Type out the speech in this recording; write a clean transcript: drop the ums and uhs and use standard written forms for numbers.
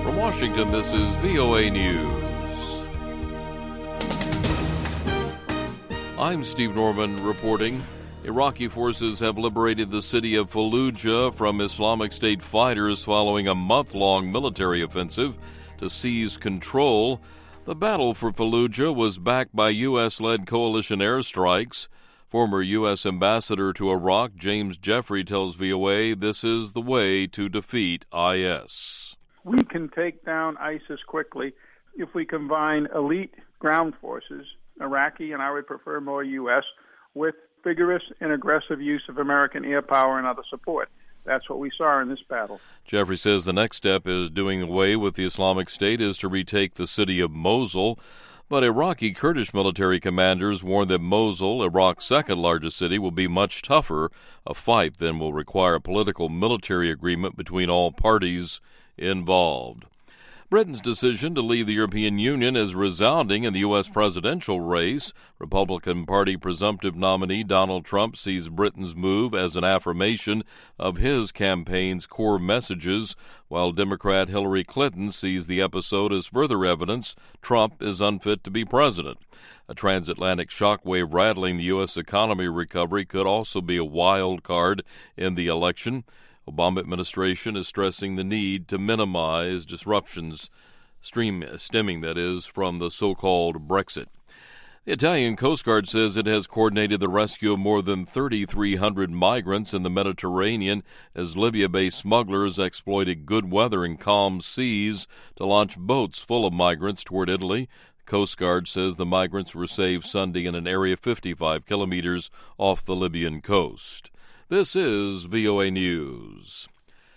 From Washington, this is VOA News. I'm Steve Norman reporting. Iraqi forces have liberated the city of Fallujah from Islamic State fighters following a month-long military offensive to seize control. The battle for Fallujah was backed by U.S.-led coalition airstrikes. Former U.S. Ambassador to Iraq, James Jeffrey, tells VOA this is the way to defeat IS. We can take down ISIS quickly if we combine elite ground forces, Iraqi and I would prefer more U.S., with vigorous and aggressive use of American air power and other support. That's what we saw in this battle. Jeffrey says the next step is doing away with the Islamic State is to retake the city of Mosul. But Iraqi Kurdish military commanders warn that Mosul, Iraq's second-largest city, will be much tougher a fight than will require a political military agreement between all parties involved. Britain's decision to leave the European Union is resounding in the U.S. presidential race. Republican Party presumptive nominee Donald Trump sees Britain's move as an affirmation of his campaign's core messages, while Democrat Hillary Clinton sees the episode as further evidence Trump is unfit to be president. A transatlantic shockwave rattling the U.S. economy recovery could also be a wild card in the election. Obama administration is stressing the need to minimize disruptions stemming, that is, from the so-called Brexit. The Italian Coast Guard says it has coordinated the rescue of more than 3,300 migrants in the Mediterranean as Libya-based smugglers exploited good weather and calm seas to launch boats full of migrants toward Italy. The Coast Guard says the migrants were saved Sunday in an area 55 kilometers off the Libyan coast. This is VOA News.